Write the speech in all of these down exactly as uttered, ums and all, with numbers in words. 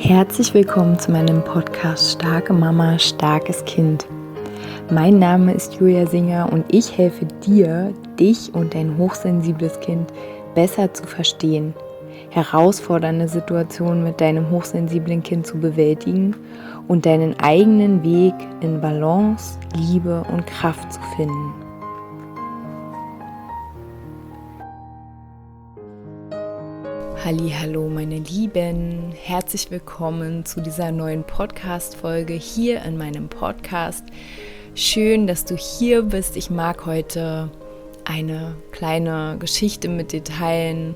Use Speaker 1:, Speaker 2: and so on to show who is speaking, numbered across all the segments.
Speaker 1: Herzlich willkommen zu meinem Podcast Starke Mama, starkes Kind. Mein Name ist Julia Singer und ich helfe dir, dich und dein hochsensibles Kind besser zu verstehen, herausfordernde Situationen mit deinem hochsensiblen Kind zu bewältigen und deinen eigenen Weg in Balance, Liebe und Kraft zu finden. Hallihallo meine Lieben, herzlich willkommen zu dieser neuen Podcast-Folge hier in meinem Podcast. Schön, dass du hier bist. Ich mag heute eine kleine Geschichte mit dir teilen.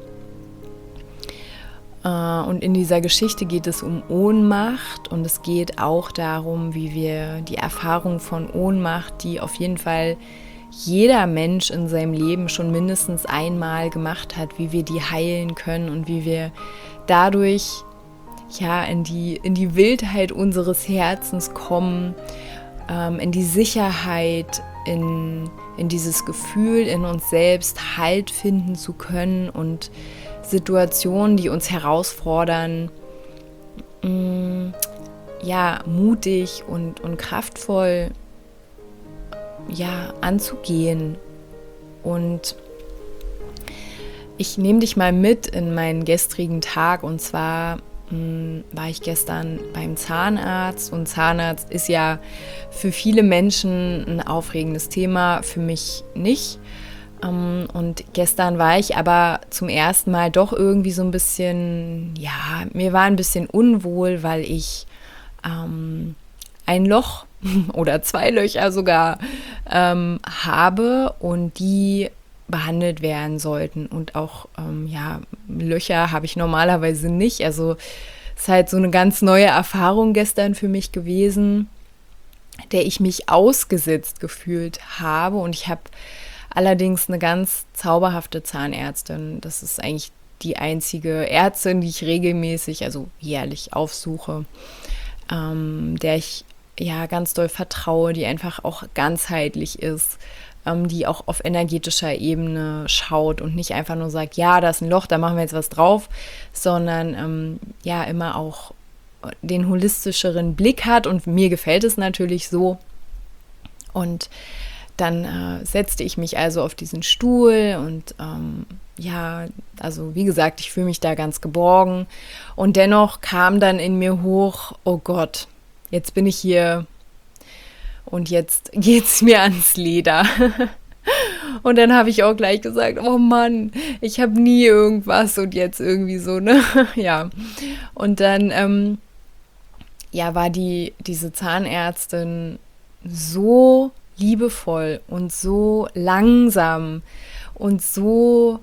Speaker 1: Und in dieser Geschichte geht es um Ohnmacht und es geht auch darum, wie wir die Erfahrung von Ohnmacht, die auf jeden Fall jeder Mensch in seinem Leben schon mindestens einmal gemacht hat, wie wir die heilen können und wie wir dadurch ja in die, in die Wildheit unseres Herzens kommen, ähm, in die Sicherheit, in, in dieses Gefühl in uns selbst Halt finden zu können und Situationen, die uns herausfordern, mh, ja, mutig und, und kraftvoll ja, anzugehen. Und ich nehme dich mal mit in meinen gestrigen Tag und zwar mh, war ich gestern beim Zahnarzt und Zahnarzt ist ja für viele Menschen ein aufregendes Thema, für mich nicht. Ähm, und gestern war ich aber zum ersten Mal doch irgendwie so ein bisschen, ja, mir war ein bisschen unwohl, weil ich ähm, ein Loch oder zwei Löcher sogar ähm, habe und die behandelt werden sollten. Und auch ähm, ja, Löcher habe ich normalerweise nicht. Also es ist halt so eine ganz neue Erfahrung gestern für mich gewesen, der ich mich ausgesetzt gefühlt habe. Und ich habe allerdings eine ganz zauberhafte Zahnärztin. Das ist eigentlich die einzige Ärztin, die ich regelmäßig, also jährlich aufsuche, ähm, der ich ja ganz doll vertraue, die einfach auch ganzheitlich ist, ähm, die auch auf energetischer Ebene schaut und nicht einfach nur sagt, ja, da ist ein Loch, da machen wir jetzt was drauf, sondern ähm, ja immer auch den holistischeren Blick hat und mir gefällt es natürlich so. Und dann äh, setzte ich mich also auf diesen Stuhl und ähm, ja, also wie gesagt, ich fühle mich da ganz geborgen und dennoch kam dann in mir hoch, oh Gott, jetzt bin ich hier und jetzt geht's mir ans Leder. Und dann habe ich auch gleich gesagt, oh Mann, ich habe nie irgendwas und jetzt irgendwie so, ne? Ja. Und dann, ähm, ja, war die, diese Zahnärztin so liebevoll und so langsam und so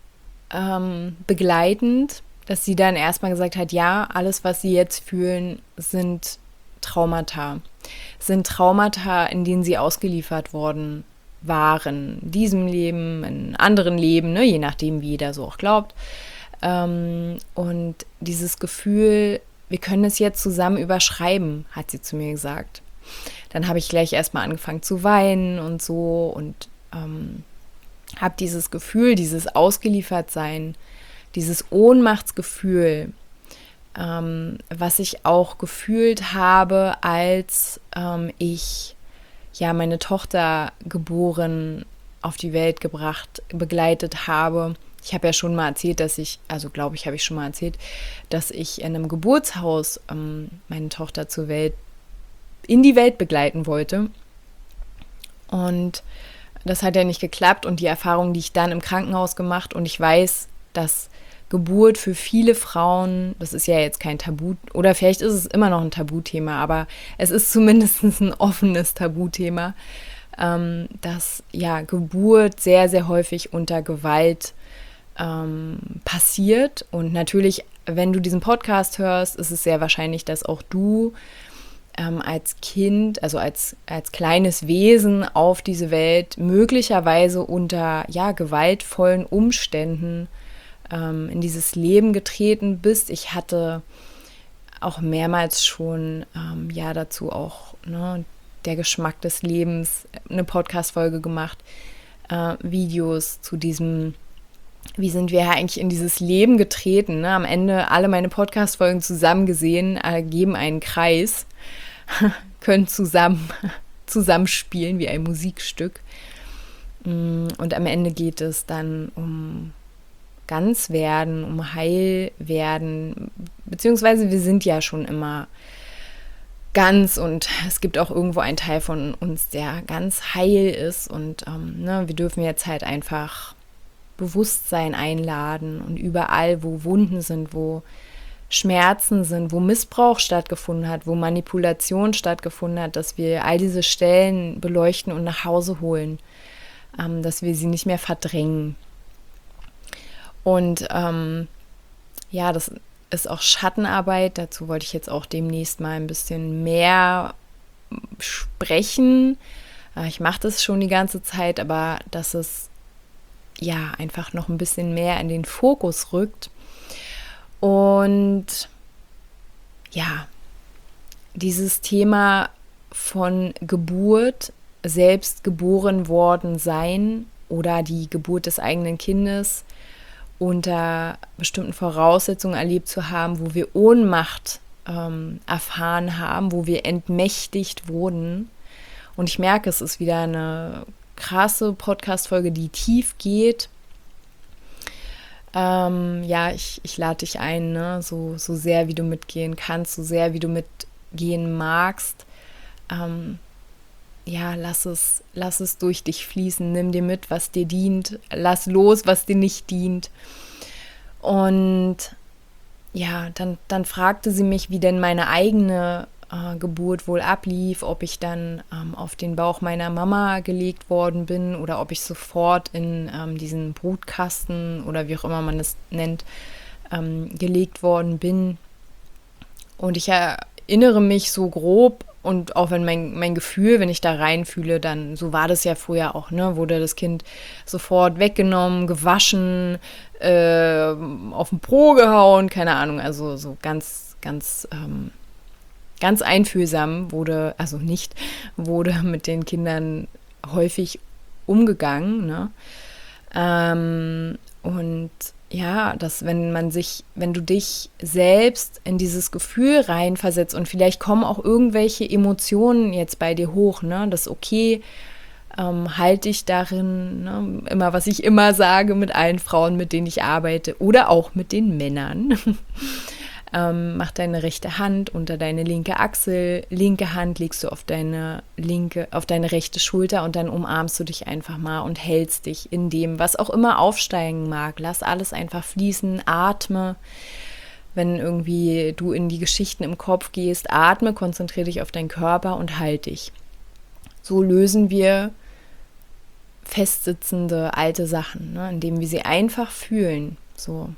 Speaker 1: ähm, begleitend, dass sie dann erstmal gesagt hat, ja, alles, was sie jetzt fühlen, sind Traumata, sind Traumata, in denen sie ausgeliefert worden waren, in diesem Leben, in anderen Leben, ne, je nachdem, wie jeder so auch glaubt. Ähm, und dieses Gefühl, wir können es jetzt zusammen überschreiben, hat sie zu mir gesagt. Dann habe ich gleich erstmal angefangen zu weinen und so und ähm, habe dieses Gefühl, dieses Ausgeliefertsein, dieses Ohnmachtsgefühl, Ähm, was ich auch gefühlt habe, als ähm, ich ja meine Tochter geboren, auf die Welt gebracht, begleitet habe. Ich habe ja schon mal erzählt, dass ich, also glaube ich, habe ich schon mal erzählt, dass ich in einem Geburtshaus ähm, meine Tochter zur Welt, in die Welt begleiten wollte. Und das hat ja nicht geklappt und die Erfahrung, die ich dann im Krankenhaus gemacht und ich weiß, dass Geburt für viele Frauen, das ist ja jetzt kein Tabu, oder vielleicht ist es immer noch ein Tabuthema, aber es ist zumindest ein offenes Tabuthema, ähm, dass ja Geburt sehr, sehr häufig unter Gewalt ähm, passiert. Und natürlich, wenn du diesen Podcast hörst, ist es sehr wahrscheinlich, dass auch du ähm, als Kind, also als, als kleines Wesen auf diese Welt möglicherweise unter ja, gewaltvollen Umständen in dieses Leben getreten bist. Ich hatte auch mehrmals schon ähm, ja dazu auch ne, der Geschmack des Lebens eine Podcast-Folge gemacht, äh, Videos zu diesem wie sind wir eigentlich in dieses Leben getreten? Ne? Am Ende alle meine Podcast-Folgen zusammen gesehen, ergeben einen Kreis, können zusammen zusammenspielen wie ein Musikstück. Und am Ende geht es dann um Ganzwerden, um Heilwerden, beziehungsweise wir sind ja schon immer ganz und es gibt auch irgendwo einen Teil von uns, der ganz heil ist und ähm, ne, wir dürfen jetzt halt einfach Bewusstsein einladen und überall, wo Wunden sind, wo Schmerzen sind, wo Missbrauch stattgefunden hat, wo Manipulation stattgefunden hat, dass wir all diese Stellen beleuchten und nach Hause holen, ähm, dass wir sie nicht mehr verdrängen. Und ähm, ja, das ist auch Schattenarbeit, dazu wollte ich jetzt auch demnächst mal ein bisschen mehr sprechen. Ich mache das schon die ganze Zeit, aber dass es ja einfach noch ein bisschen mehr in den Fokus rückt. Und ja, dieses Thema von Geburt, selbst geboren worden sein oder die Geburt des eigenen Kindes unter bestimmten Voraussetzungen erlebt zu haben, wo wir Ohnmacht ähm, erfahren haben, wo wir entmächtigt wurden. Und ich merke, es ist wieder eine krasse Podcast-Folge, die tief geht. Ähm, ja, ich, ich lade dich ein, ne? so, so sehr wie du mitgehen kannst, so sehr wie du mitgehen magst. Ähm, ja, lass es, lass es durch dich fließen, nimm dir mit, was dir dient, lass los, was dir nicht dient. Und ja, dann, dann fragte sie mich, wie denn meine eigene äh, Geburt wohl ablief, ob ich dann ähm, auf den Bauch meiner Mama gelegt worden bin oder ob ich sofort in ähm, diesen Brutkasten oder wie auch immer man es nennt, ähm, gelegt worden bin. Und ich erinnere mich so grob, und auch wenn mein, mein Gefühl, wenn ich da reinfühle, dann, so war das ja früher auch, ne, wurde das Kind sofort weggenommen, gewaschen, äh, auf den Po gehauen, keine Ahnung, also so ganz, ganz, ähm, ganz einfühlsam wurde, also nicht, wurde mit den Kindern häufig umgegangen, ne, ähm, und ja, dass wenn man sich, wenn du dich selbst in dieses Gefühl reinversetzt und vielleicht kommen auch irgendwelche Emotionen jetzt bei dir hoch, ne, das ist okay, ähm, halt dich darin, ne, immer, was ich immer sage mit allen Frauen, mit denen ich arbeite oder auch mit den Männern. Ähm, mach deine rechte Hand unter deine linke Achsel, linke Hand legst du auf deine linke, auf deine rechte Schulter und dann umarmst du dich einfach mal und hältst dich in dem, was auch immer aufsteigen mag. Lass alles einfach fließen, atme. Wenn irgendwie du in die Geschichten im Kopf gehst, atme, konzentriere dich auf deinen Körper und halt dich. So lösen wir festsitzende alte Sachen, ne, indem wir sie einfach fühlen. So.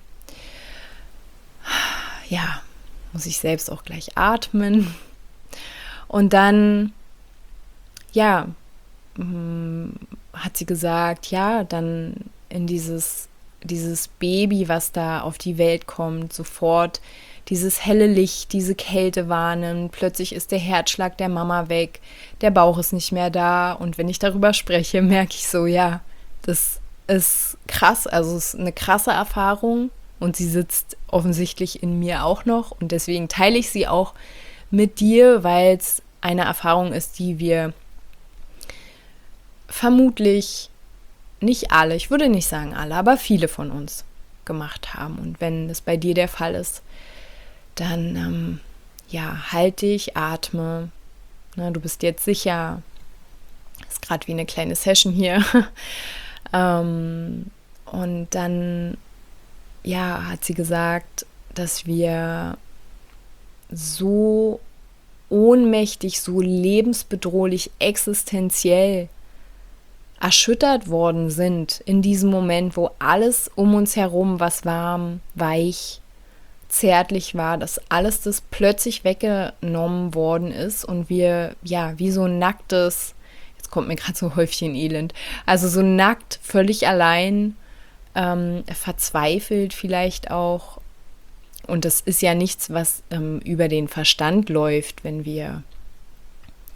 Speaker 1: Ja, muss ich selbst auch gleich atmen. Und dann, ja, hat sie gesagt, ja, dann in dieses, dieses Baby, was da auf die Welt kommt, sofort dieses helle Licht, diese Kälte wahrnimmt. Plötzlich ist der Herzschlag der Mama weg, der Bauch ist nicht mehr da. Und wenn ich darüber spreche, merke ich so, ja, das ist krass, also es ist eine krasse Erfahrung. Und sie sitzt offensichtlich in mir auch noch. Und deswegen teile ich sie auch mit dir, weil es eine Erfahrung ist, die wir vermutlich nicht alle, ich würde nicht sagen alle, aber viele von uns gemacht haben. Und wenn es bei dir der Fall ist, dann ähm, ja, halt dich, atme. Na, du bist jetzt sicher. Das ist gerade wie eine kleine Session hier. ähm, und dann ja, hat sie gesagt, dass wir so ohnmächtig, so lebensbedrohlich, existenziell erschüttert worden sind in diesem Moment, wo alles um uns herum, was warm, weich, zärtlich war, dass alles das plötzlich weggenommen worden ist und wir, ja, wie so ein nacktes, jetzt kommt mir gerade so Häufchen Elend, also so nackt, völlig allein, Ähm, verzweifelt vielleicht auch. Und das ist ja nichts, was ähm, über den Verstand läuft, wenn wir,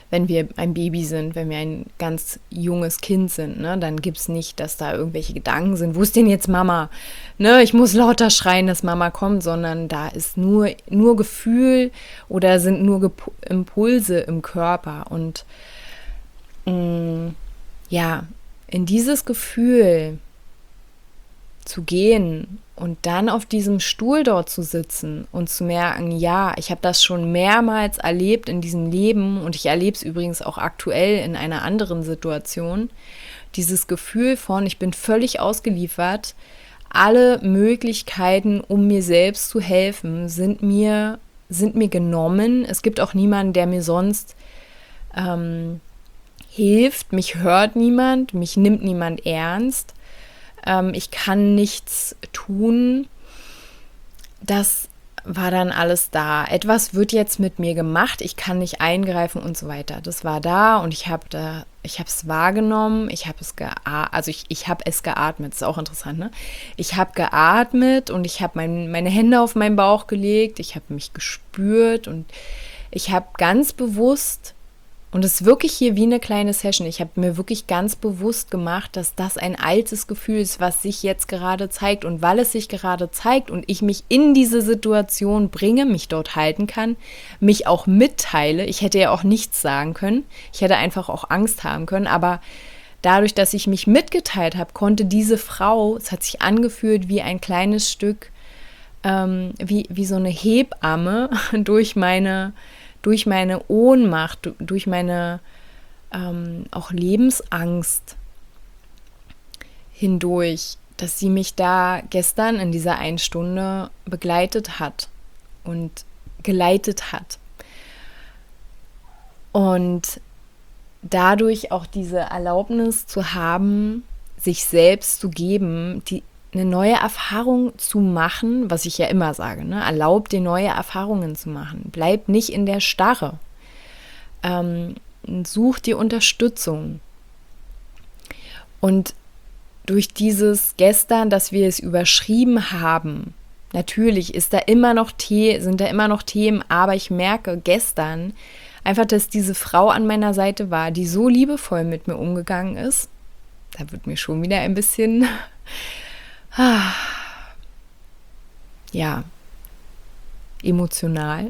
Speaker 1: wenn wir ein Baby sind, wenn wir ein ganz junges Kind sind, ne, dann gibt es nicht, dass da irgendwelche Gedanken sind, wo ist denn jetzt Mama? Ne, ich muss lauter schreien, dass Mama kommt, sondern da ist nur, nur Gefühl oder sind nur Gep- Impulse im Körper. Und mh, ja, in dieses Gefühl zu gehen und dann auf diesem Stuhl dort zu sitzen und zu merken, ja, ich habe das schon mehrmals erlebt in diesem Leben und ich erlebe es übrigens auch aktuell in einer anderen Situation, dieses Gefühl von, ich bin völlig ausgeliefert, alle Möglichkeiten, um mir selbst zu helfen, sind mir, sind mir genommen. Es gibt auch niemanden, der mir sonst ähm, hilft, mich hört niemand, mich nimmt niemand ernst. Ich kann nichts tun. Das war dann alles da. Etwas wird jetzt mit mir gemacht, ich kann nicht eingreifen und so weiter. Das war da und ich habe da, ich habe es wahrgenommen, ich habe es geatmet, also ich, ich habe es geatmet, das ist auch interessant, ne? Ich habe geatmet und ich habe mein, meine Hände auf meinen Bauch gelegt, ich habe mich gespürt und ich habe ganz bewusst, und es ist wirklich hier wie eine kleine Session. Ich habe mir wirklich ganz bewusst gemacht, dass das ein altes Gefühl ist, was sich jetzt gerade zeigt. Und weil es sich gerade zeigt und ich mich in diese Situation bringe, mich dort halten kann, mich auch mitteile. Ich hätte ja auch nichts sagen können. Ich hätte einfach auch Angst haben können. Aber dadurch, dass ich mich mitgeteilt habe, konnte diese Frau, es hat sich angefühlt wie ein kleines Stück, ähm, wie, wie so eine Hebamme durch meine... durch meine Ohnmacht, durch meine ähm, auch Lebensangst hindurch, dass sie mich da gestern in dieser einen Stunde begleitet hat und geleitet hat. Und dadurch auch diese Erlaubnis zu haben, sich selbst zu geben, die eine neue Erfahrung zu machen, was ich ja immer sage, ne? Erlaub dir neue Erfahrungen zu machen. Bleib nicht in der Starre. Ähm, such dir Unterstützung. Und durch dieses gestern, dass wir es überschrieben haben, natürlich ist da immer noch The- sind da immer noch Themen, aber ich merke gestern einfach, dass diese Frau an meiner Seite war, die so liebevoll mit mir umgegangen ist. Da wird mir schon wieder ein bisschen ja, emotional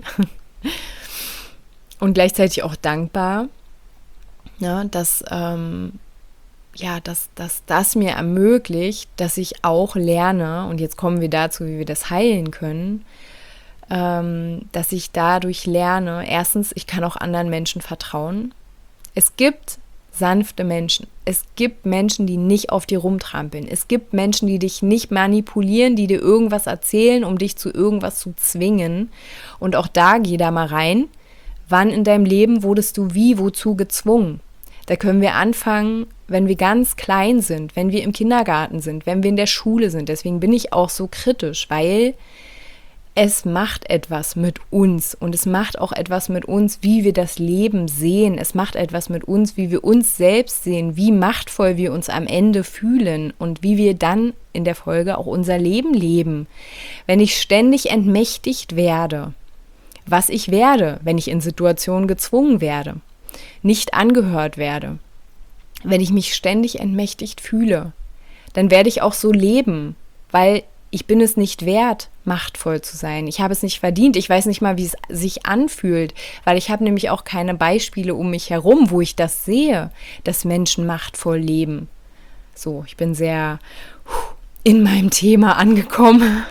Speaker 1: und gleichzeitig auch dankbar, ja, dass, ähm, ja, dass, dass das mir ermöglicht, dass ich auch lerne, und jetzt kommen wir dazu, wie wir das heilen können, ähm, dass ich dadurch lerne, erstens, ich kann auch anderen Menschen vertrauen. Es gibt sanfte Menschen. Es gibt Menschen, die nicht auf dir rumtrampeln. Es gibt Menschen, die dich nicht manipulieren, die dir irgendwas erzählen, um dich zu irgendwas zu zwingen. Und auch da, geh da mal rein. Wann in deinem Leben wurdest du wie, wozu gezwungen? Da können wir anfangen, wenn wir ganz klein sind, wenn wir im Kindergarten sind, wenn wir in der Schule sind. Deswegen bin ich auch so kritisch, weil es macht etwas mit uns und es macht auch etwas mit uns, wie wir das Leben sehen. Es macht etwas mit uns, wie wir uns selbst sehen, wie machtvoll wir uns am Ende fühlen und wie wir dann in der Folge auch unser Leben leben. Wenn ich ständig entmächtigt werde, was ich werde, wenn ich in Situationen gezwungen werde, nicht angehört werde, wenn ich mich ständig entmächtigt fühle, dann werde ich auch so leben, weil ich bin es nicht wert, machtvoll zu sein. Ich habe es nicht verdient. Ich weiß nicht mal, wie es sich anfühlt, weil ich habe nämlich auch keine Beispiele um mich herum, wo ich das sehe, dass Menschen machtvoll leben. So, ich bin sehr in meinem Thema angekommen.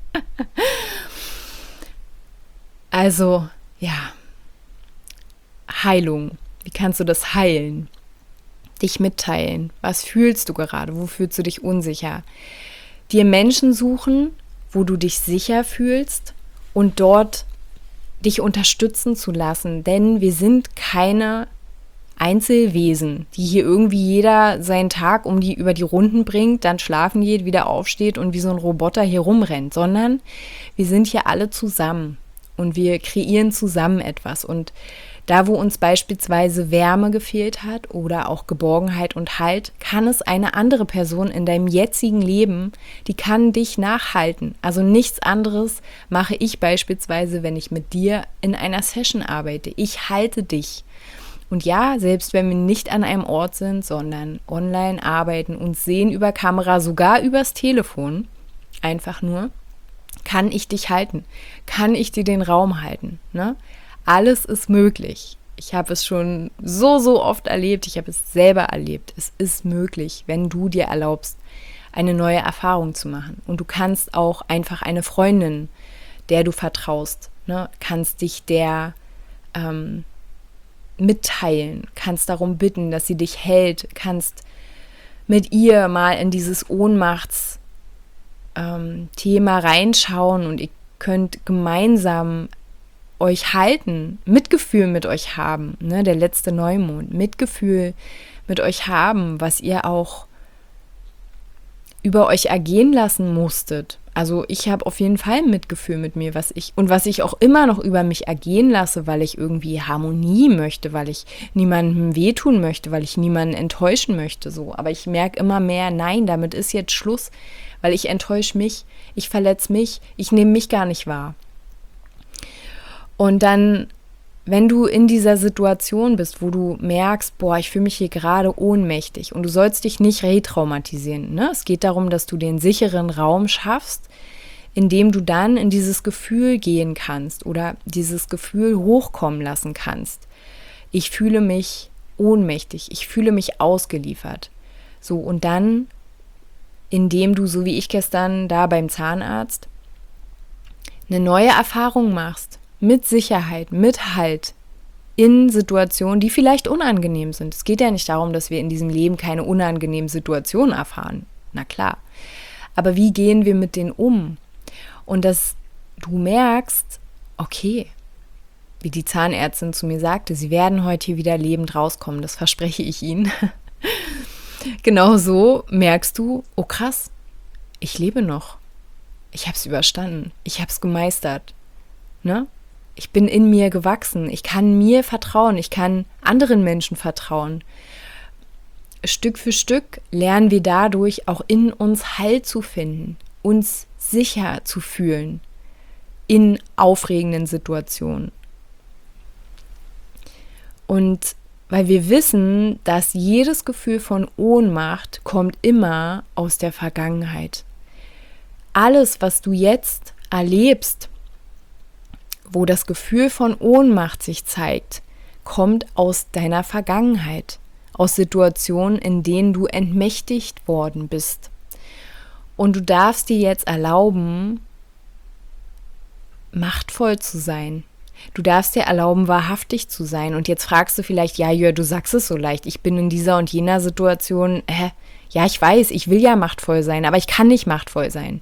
Speaker 1: Also, ja, Heilung. Wie kannst du das heilen? Dich mitteilen. Was fühlst du gerade? Wo fühlst du dich unsicher? Dir Menschen suchen, wo du dich sicher fühlst und dort dich unterstützen zu lassen. Denn wir sind keine Einzelwesen, die hier irgendwie jeder seinen Tag um die, über die Runden bringt, dann schlafen geht, wieder aufsteht und wie so ein Roboter hier rumrennt, sondern wir sind hier alle zusammen und wir kreieren zusammen etwas. Und da, wo uns beispielsweise Wärme gefehlt hat oder auch Geborgenheit und Halt, kann es eine andere Person in deinem jetzigen Leben, die kann dich nachhalten. Also nichts anderes mache ich beispielsweise, wenn ich mit dir in einer Session arbeite. Ich halte dich. Und ja, selbst wenn wir nicht an einem Ort sind, sondern online arbeiten, uns sehen über Kamera, sogar übers Telefon, einfach nur, kann ich dich halten? Kann ich dir den Raum halten? Ne? Alles ist möglich. Ich habe es schon so, so oft erlebt. Ich habe es selber erlebt. Es ist möglich, wenn du dir erlaubst, eine neue Erfahrung zu machen. Und du kannst auch einfach eine Freundin, der du vertraust, ne, kannst dich der ähm, mitteilen, kannst darum bitten, dass sie dich hält, kannst mit ihr mal in dieses Ohnmachtsthema ähm, reinschauen und ihr könnt gemeinsam euch halten, Mitgefühl mit euch haben, ne, der letzte Neumond, Mitgefühl mit euch haben, was ihr auch über euch ergehen lassen musstet. Also ich habe auf jeden Fall Mitgefühl mit mir, was ich und was ich auch immer noch über mich ergehen lasse, weil ich irgendwie Harmonie möchte, weil ich niemandem wehtun möchte, weil ich niemanden enttäuschen möchte, so. Aber ich merke immer mehr, nein, damit ist jetzt Schluss, weil ich enttäusche mich, ich verletze mich, ich nehme mich gar nicht wahr. Und dann, wenn du in dieser Situation bist, wo du merkst, boah, ich fühle mich hier gerade ohnmächtig und du sollst dich nicht retraumatisieren, ne? Es geht darum, dass du den sicheren Raum schaffst, in dem du dann in dieses Gefühl gehen kannst oder dieses Gefühl hochkommen lassen kannst. Ich fühle mich ohnmächtig, ich fühle mich ausgeliefert. So, und dann, indem du, so wie ich gestern da beim Zahnarzt, eine neue Erfahrung machst, mit Sicherheit, mit Halt, in Situationen, die vielleicht unangenehm sind. Es geht ja nicht darum, dass wir in diesem Leben keine unangenehmen Situationen erfahren. Na klar. Aber wie gehen wir mit denen um? Und dass du merkst, okay, wie die Zahnärztin zu mir sagte, sie werden heute hier wieder lebend rauskommen, das verspreche ich ihnen. Genau so merkst du, oh krass, ich lebe noch. Ich habe es überstanden. Ich habe es gemeistert. Ne? Ich bin in mir gewachsen, ich kann mir vertrauen, ich kann anderen Menschen vertrauen. Stück für Stück lernen wir dadurch auch in uns Halt zu finden, uns sicher zu fühlen in aufregenden Situationen. Und weil wir wissen, dass jedes Gefühl von Ohnmacht kommt immer aus der Vergangenheit. Alles, was du jetzt erlebst, wo das Gefühl von Ohnmacht sich zeigt, kommt aus deiner Vergangenheit, aus Situationen, in denen du entmächtigt worden bist. Und du darfst dir jetzt erlauben, machtvoll zu sein. Du darfst dir erlauben, wahrhaftig zu sein. Und jetzt fragst du vielleicht, ja, Jörg, du sagst es so leicht, ich bin in dieser und jener Situation, hä? Ja, ich weiß, ich will ja machtvoll sein, aber ich kann nicht machtvoll sein.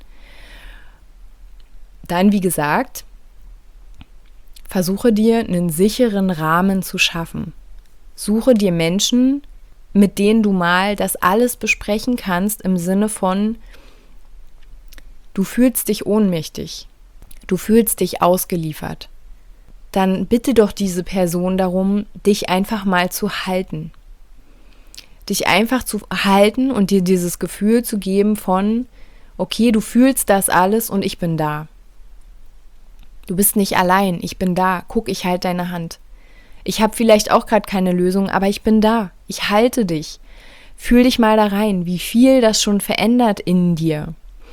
Speaker 1: Dann, wie gesagt, versuche dir einen sicheren Rahmen zu schaffen. Suche dir Menschen, mit denen du mal das alles besprechen kannst, im Sinne von, du fühlst dich ohnmächtig, du fühlst dich ausgeliefert. Dann bitte doch diese Person darum, dich einfach mal zu halten. Dich einfach zu halten und dir dieses Gefühl zu geben von, okay, du fühlst das alles und ich bin da. Du bist nicht allein, ich bin da, guck, ich halte deine Hand. Ich habe vielleicht auch gerade keine Lösung, aber ich bin da, ich halte dich. Fühl dich mal da rein, wie viel das schon verändert in dir.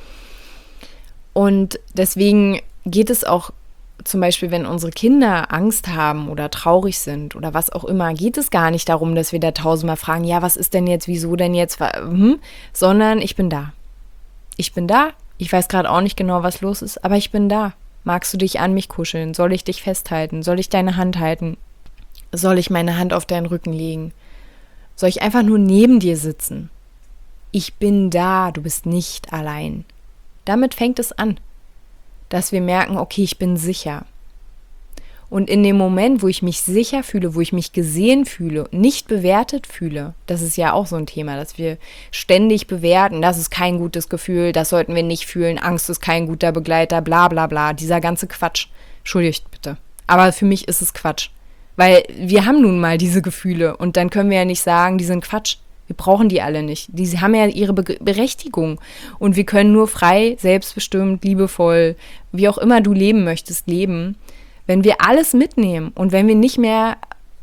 Speaker 1: Und deswegen geht es auch zum Beispiel, wenn unsere Kinder Angst haben oder traurig sind oder was auch immer, geht es gar nicht darum, dass wir da tausendmal fragen, ja, was ist denn jetzt, wieso denn jetzt, hm? Sondern ich bin da. Ich bin da, ich weiß gerade auch nicht genau, was los ist, aber ich bin da. Magst du dich an mich kuscheln? Soll ich dich festhalten? Soll ich deine Hand halten? Soll ich meine Hand auf deinen Rücken legen? Soll ich einfach nur neben dir sitzen? Ich bin da, du bist nicht allein. Damit fängt es an, dass wir merken, okay, ich bin sicher. Und in dem Moment, wo ich mich sicher fühle, wo ich mich gesehen fühle, nicht bewertet fühle, das ist ja auch so ein Thema, dass wir ständig bewerten, das ist kein gutes Gefühl, das sollten wir nicht fühlen, Angst ist kein guter Begleiter, bla bla bla, dieser ganze Quatsch. Entschuldigt bitte. Aber für mich ist es Quatsch. Weil wir haben nun mal diese Gefühle und dann können wir ja nicht sagen, die sind Quatsch. Wir brauchen die alle nicht. Die haben ja ihre Be- Berechtigung. Und wir können nur frei, selbstbestimmt, liebevoll, wie auch immer du leben möchtest, leben, wenn wir alles mitnehmen und wenn wir nicht mehr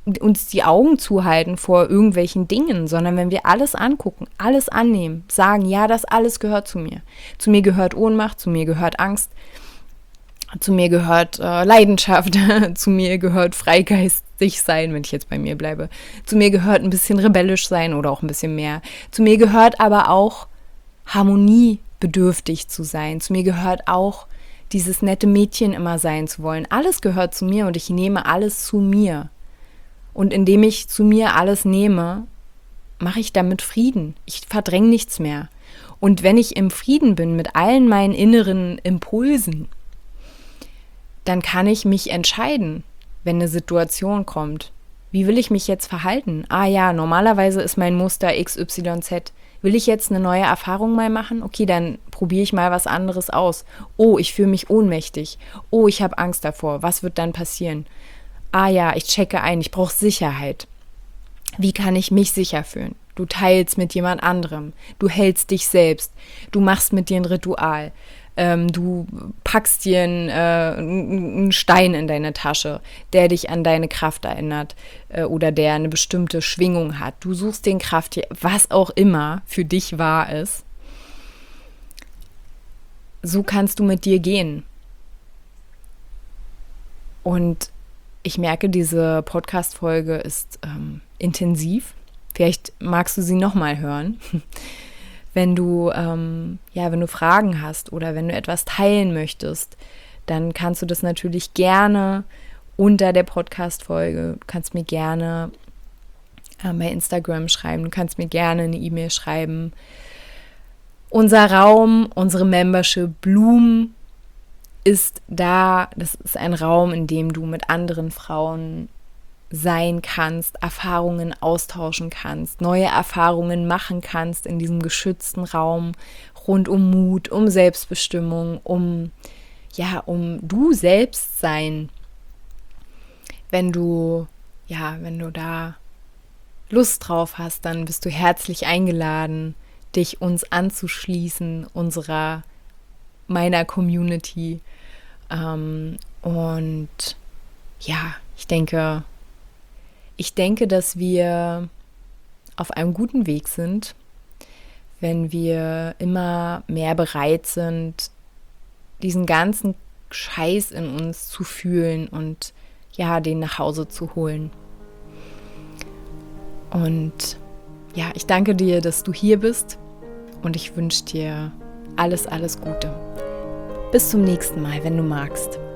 Speaker 1: uns die Augen zuhalten vor irgendwelchen Dingen, sondern wenn wir alles angucken, alles annehmen, sagen, ja, das alles gehört zu mir. Zu mir gehört Ohnmacht, zu mir gehört Angst, zu mir gehört äh, Leidenschaft, zu mir gehört freigeistig sein, wenn ich jetzt bei mir bleibe. Zu mir gehört ein bisschen rebellisch sein oder auch ein bisschen mehr. Zu mir gehört aber auch harmoniebedürftig zu sein. Zu mir gehört auch dieses nette Mädchen immer sein zu wollen. Alles gehört zu mir und ich nehme alles zu mir. Und indem ich zu mir alles nehme, mache ich damit Frieden. Ich verdränge nichts mehr. Und wenn ich im Frieden bin mit allen meinen inneren Impulsen, dann kann ich mich entscheiden, wenn eine Situation kommt. Wie will ich mich jetzt verhalten? Ah ja, normalerweise ist mein Muster X Y Z. Will ich jetzt eine neue Erfahrung mal machen? Okay, dann probiere ich mal was anderes aus. Oh, ich fühle mich ohnmächtig. Oh, ich habe Angst davor. Was wird dann passieren? Ah ja, ich checke ein, ich brauche Sicherheit. Wie kann ich mich sicher fühlen? Du teilst mit jemand anderem. Du hältst dich selbst. Du machst mit dir ein Ritual. Ähm, du packst dir einen, äh, einen Stein in deine Tasche, der dich an deine Kraft erinnert äh, oder der eine bestimmte Schwingung hat. Du suchst den Krafttier, was auch immer für dich wahr ist. So kannst du mit dir gehen. Und ich merke, diese Podcast-Folge ist ähm, intensiv. Vielleicht magst du sie nochmal hören. Wenn du, ähm, ja, wenn du Fragen hast oder wenn du etwas teilen möchtest, dann kannst du das natürlich gerne unter der Podcast-Folge, du kannst mir gerne äh, bei Instagram schreiben, du kannst mir gerne eine E-Mail schreiben. Unser Raum, unsere Membership Bloom ist da, das ist ein Raum, in dem du mit anderen Frauen sein kannst, Erfahrungen austauschen kannst, neue Erfahrungen machen kannst in diesem geschützten Raum rund um Mut, um Selbstbestimmung, um, ja, um du selbst sein. Wenn du, ja, wenn du da Lust drauf hast, dann bist du herzlich eingeladen, dich uns anzuschließen, unserer, meiner Community. Ähm, und ja, ich denke, ich denke, dass wir auf einem guten Weg sind, wenn wir immer mehr bereit sind, diesen ganzen Scheiß in uns zu fühlen und ja, den nach Hause zu holen. Und ja, ich danke dir, dass du hier bist und ich wünsche dir alles, alles Gute. Bis zum nächsten Mal, wenn du magst.